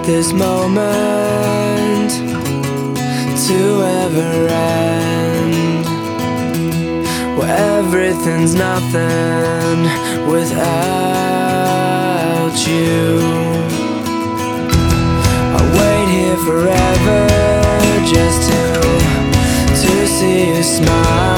this moment to ever end, where everything's nothing without you. I'll wait here forever just to see you smile.